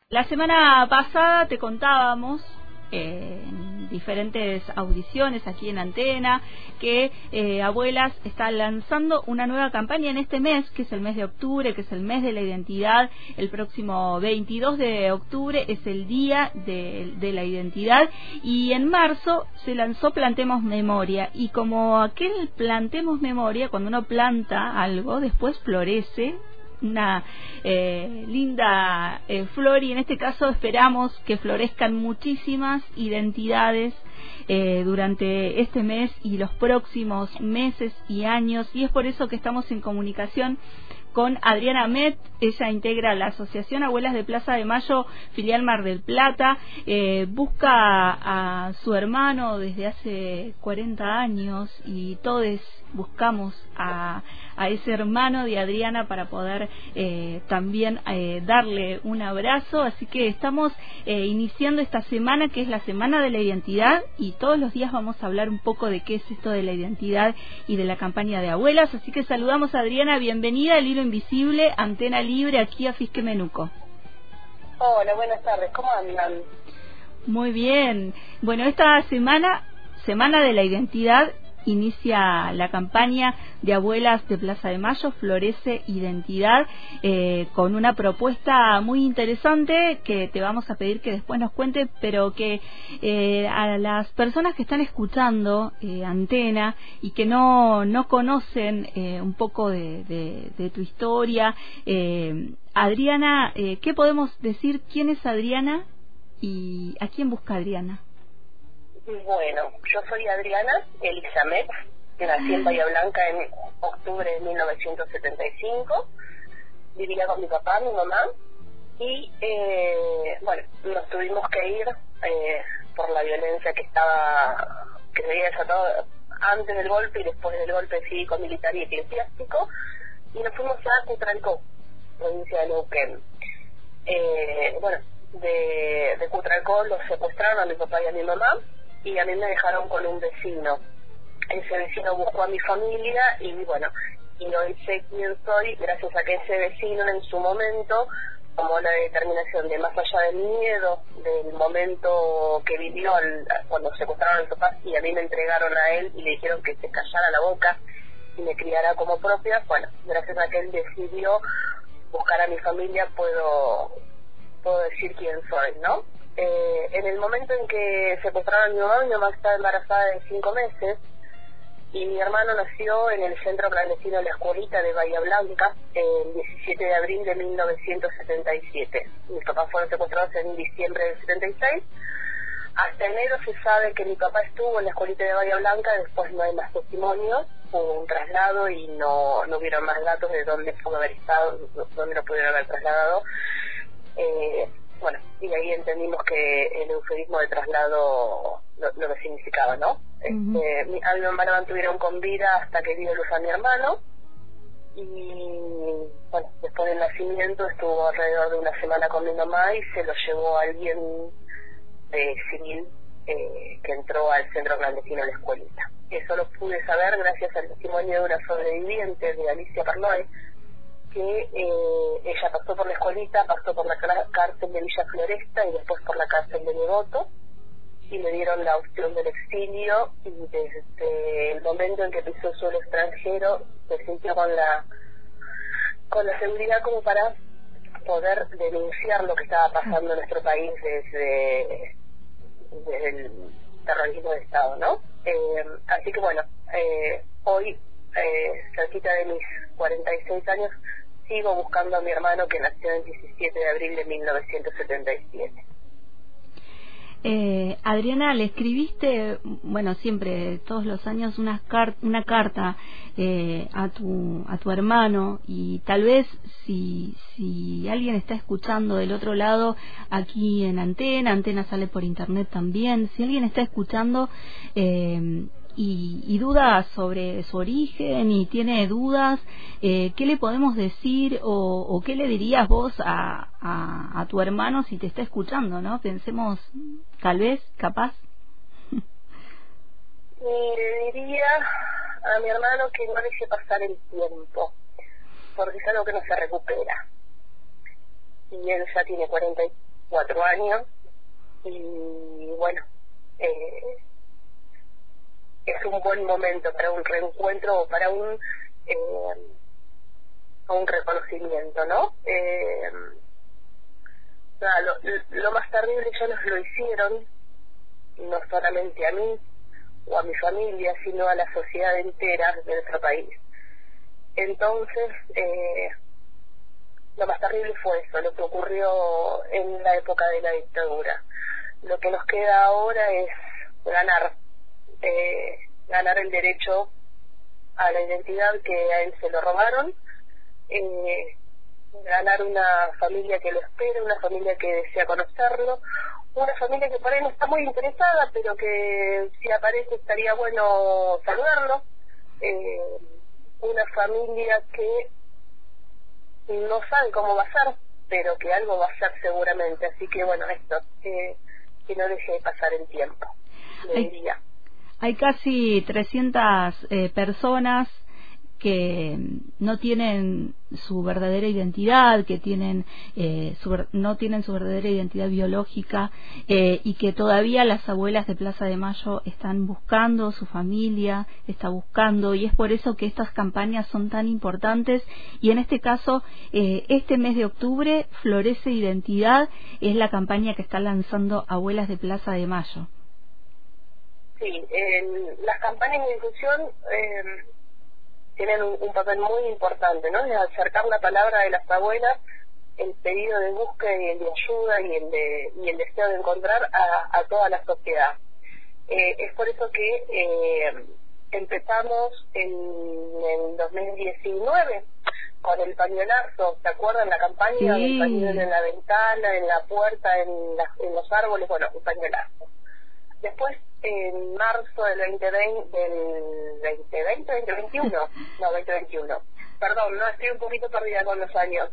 La semana pasada te contábamos en diferentes audiciones aquí en Antena que Abuelas está lanzando una nueva campaña en este mes, que es el mes de octubre, que es el mes de la identidad. El próximo 22 de octubre es el día de la identidad, y en marzo se lanzó Plantemos Memoria, y como aquel Plantemos Memoria, cuando uno planta algo después florece una linda flor, y en este caso esperamos que florezcan muchísimas identidades durante este mes y los próximos meses y años, y es por eso que estamos en comunicación con Adriana Met. Ella integra la Asociación Abuelas de Plaza de Mayo, filial Mar del Plata. Busca a su hermano desde hace 40 años, y todos buscamos a ese hermano de Adriana para poder también darle un abrazo. Así que estamos iniciando esta semana, que es la Semana de la Identidad, y todos los días vamos a hablar un poco de qué es esto de la identidad y de la campaña de Abuelas. Así que saludamos a Adriana. Bienvenida al Hilo Invisible, Antena Libre, aquí a Fisque Menuco. Hola, buenas tardes, ¿cómo andan? Muy bien. Bueno, esta Semana de la Identidad, inicia la campaña de Abuelas de Plaza de Mayo, Florece Identidad, con una propuesta muy interesante que te vamos a pedir que después nos cuente, pero que a las personas que están escuchando Antena y que no conocen un poco de tu historia, Adriana, ¿qué podemos decir? ¿Quién es Adriana y a quién busca Adriana? Bueno, yo soy Adriana Elisa Met, nací en Bahía Blanca en octubre de 1975, vivía con mi papá, mi mamá, y bueno, nos tuvimos que ir por la violencia que se había desatado antes del golpe y después del golpe cívico, militar y eclesiástico, y nos fuimos a Cutralcó, provincia de Neuquén. Bueno, de Cutralcó los secuestraron a mi papá y a mi mamá, y a mí me dejaron con un vecino. Ese vecino buscó a mi familia y bueno, y hoy sé quién soy gracias a que ese vecino en su momento tomó la determinación de, más allá del miedo del momento que vivió cuando secuestraron a mi papá y a mí me entregaron a él y le dijeron que se callara la boca y me criara como propia. Bueno, gracias a que él decidió buscar a mi familia puedo decir quién soy, ¿no? En el momento en que secuestraron a mi mamá estaba embarazada de 5 meses y mi hermano nació en el centro clandestino de la escuelita de Bahía Blanca el 17 de abril de 1977. Mis papás fueron secuestrados en diciembre del 76. Hasta enero se sabe que mi papá estuvo en la escuelita de Bahía Blanca, después no hay más testimonios, hubo un traslado y no hubieron más datos de dónde pudo haber estado, dónde lo pudieron haber trasladado. Bueno, y ahí entendimos que el eufemismo de traslado lo que significaba, ¿no? A mi mamá la mantuvieron con vida hasta que dio luz a mi hermano, y bueno, después del nacimiento estuvo alrededor de una semana con mi mamá y se lo llevó alguien civil que entró al centro clandestino de la escuelita. Eso lo pude saber gracias al testimonio de una sobreviviente, de Alicia Parnoy, que ella pasó por la escuelita, pasó por la cárcel de Villa Floresta y después por la cárcel de Devoto, y le dieron la opción del exilio, y desde el momento en que pisó suelo extranjero se sintió con la seguridad como para poder denunciar lo que estaba pasando en nuestro país desde el terrorismo de Estado, ¿no? Así que bueno, hoy, cerquita de mis 46 años, sigo buscando a mi hermano que nació el 17 de abril de 1977. Adriana, le escribiste, bueno, siempre, todos los años, una carta a tu hermano, y tal vez si alguien está escuchando del otro lado aquí en Antena sale por internet también, si alguien está escuchando y duda sobre su origen y tiene dudas, ¿qué le podemos decir o qué le dirías vos a tu hermano si te está escuchando, ¿no? Pensemos, tal vez, capaz. Le diría a mi hermano que no deje pasar el tiempo, porque es algo que no se recupera. Y él ya tiene 4 años, y bueno, es un buen momento para un reencuentro o para un reconocimiento, ¿no? Nada, lo más terrible ya nos lo hicieron, no solamente a mí o a mi familia, sino a la sociedad entera de nuestro país. Entonces, lo más terrible fue eso, lo que ocurrió en la época de la dictadura. Lo que nos queda ahora es ganar el derecho a la identidad que a él se lo robaron, ganar una familia que lo espera, una familia que desea conocerlo, una familia que por ahí no está muy interesada, pero que si aparece estaría bueno saludarlo, una familia que no sabe cómo va a ser, pero que algo va a ser seguramente. Así que bueno, esto, que no deje de pasar el tiempo, le diría. Hay casi 300 personas que no tienen su verdadera identidad, que no tienen su verdadera identidad biológica, y que todavía las abuelas de Plaza de Mayo están buscando, su familia está buscando, y es por eso que estas campañas son tan importantes. Y en este caso, este mes de octubre, Florece Identidad es la campaña que está lanzando Abuelas de Plaza de Mayo. Sí, las campañas de difusión tienen un papel muy importante, ¿no? De acercar la palabra de las abuelas, el pedido de búsqueda y el de ayuda y el deseo de encontrar a toda la sociedad. Es por eso que empezamos en el 2019 con el pañuelazo, ¿se acuerdan la campaña? Sí. El pañuelo en la ventana, en la puerta, en los árboles, bueno, el pañuelazo. Después, en marzo del 2021, perdón, no, estoy un poquito perdida con los años,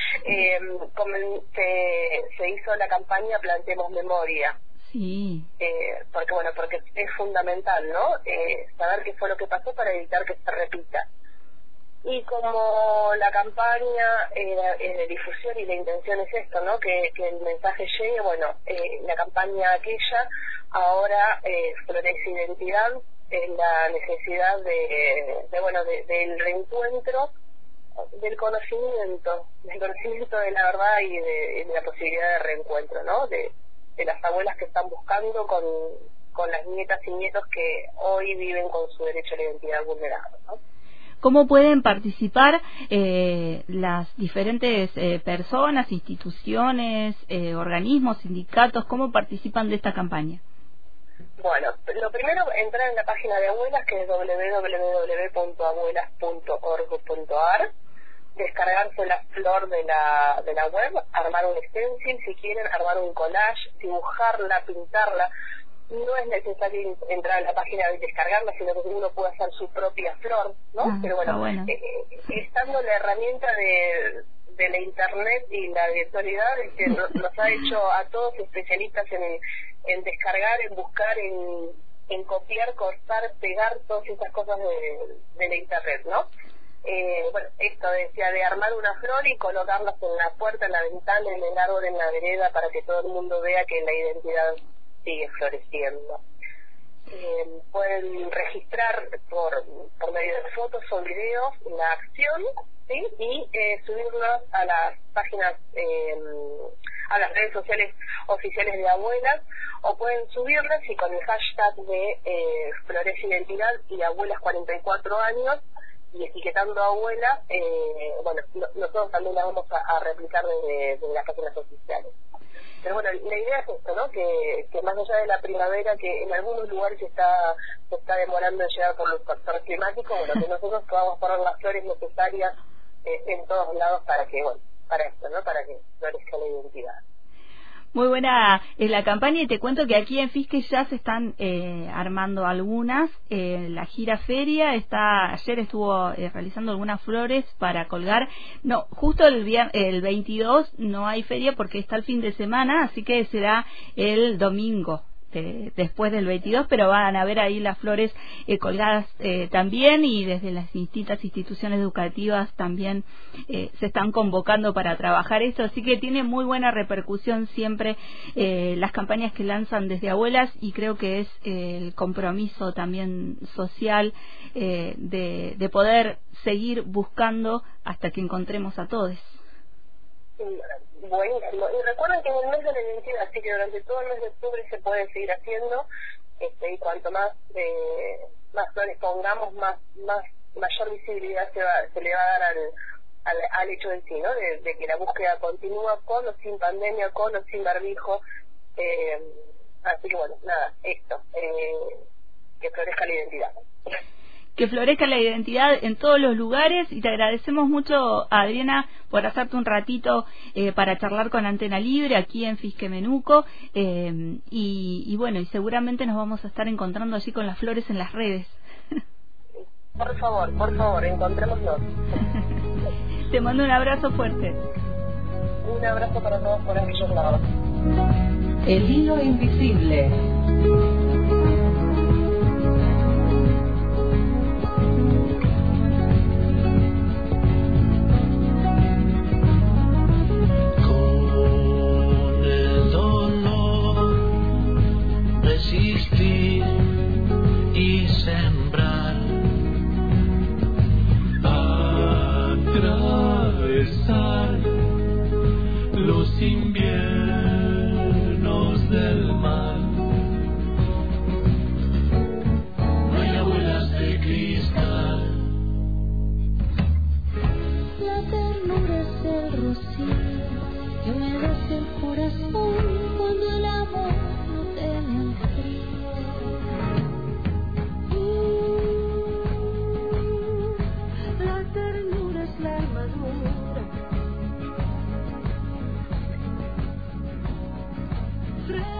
se hizo la campaña Plantemos Memoria. Sí. Porque es fundamental, ¿no? Saber qué fue lo que pasó para evitar que se repita. Y como la campaña es de difusión y la intención es esto, ¿no? Que el mensaje llegue, bueno, la campaña aquella ahora Florece Identidad, en la necesidad del reencuentro, del conocimiento de la verdad y de la posibilidad de reencuentro, ¿no? De las abuelas que están buscando con las nietas y nietos que hoy viven con su derecho a la identidad vulnerado, ¿no? ¿Cómo pueden participar las diferentes personas, instituciones, organismos, sindicatos? ¿Cómo participan de esta campaña? Bueno, lo primero, entrar en la página de Abuelas, que es www.abuelas.org.ar, descargarse la flor de la web, armar un stencil, si quieren, armar un collage, dibujarla, pintarla. No es necesario entrar a la página y descargarla, sino que uno puede hacer su propia flor, ¿no? Pero bueno, estando la herramienta de la internet y la virtualidad, que nos ha hecho a todos especialistas en descargar, en buscar, en copiar, cortar, pegar, todas esas cosas de la internet, ¿no? Esto decía de armar una flor y colocarlas en la puerta, en la ventana, en el árbol, en la vereda, para que todo el mundo vea que la identidad sigue floreciendo. Pueden registrar por medio de fotos o videos la acción, ¿sí? Y subirlas a las páginas, a las redes sociales oficiales de Abuelas, o pueden subirlas y con el hashtag de Florece Identidad y Abuelas 44 años y etiquetando a Abuelas, nosotros también la vamos a replicar desde las páginas oficiales. Pero bueno, la idea es esto, ¿no? Que más allá de la primavera, que en algunos lugares se está demorando en llegar por los factores climáticos, bueno, que nosotros podamos poner las flores necesarias en todos lados para esto, ¿no? Para que florezca la identidad. Muy buena la campaña, y te cuento que aquí en Fisque ya se están armando algunas. La gira feria ayer estuvo realizando algunas flores para colgar. No, justo el 22 no hay feria porque está el fin de semana, así que será el domingo. después del 22, pero van a ver ahí las flores colgadas también, y desde las distintas instituciones educativas también se están convocando para trabajar esto, así que tiene muy buena repercusión siempre las campañas que lanzan desde Abuelas, y creo que es el compromiso también social de poder seguir buscando hasta que encontremos a todos. Buenísimo. Y recuerden que en el mes de la identidad, así que durante todo el mes de octubre se puede seguir haciendo, y cuanto más flores pongamos, mayor visibilidad se le va a dar al hecho en sí, ¿no? De que la búsqueda continúa con o sin pandemia, con o sin barbijo. Así que bueno, nada, esto, que florezca la identidad. Que florezca la identidad en todos los lugares, y te agradecemos mucho, Adriana, por hacerte un ratito para charlar con Antena Libre aquí en Fisquemenuco, y bueno, y seguramente nos vamos a estar encontrando allí con las flores en las redes. Por favor, encontrémonos. Te mando un abrazo fuerte. Un abrazo para todos por aquellos lados. El hilo invisible. Resistir y sembrar, atravesar los inviernos del mal. No hay abuelas de cristal. La ternura es el rocío que humedece el corazón cuando el amor no teme al frío. La ternura es la armadura frente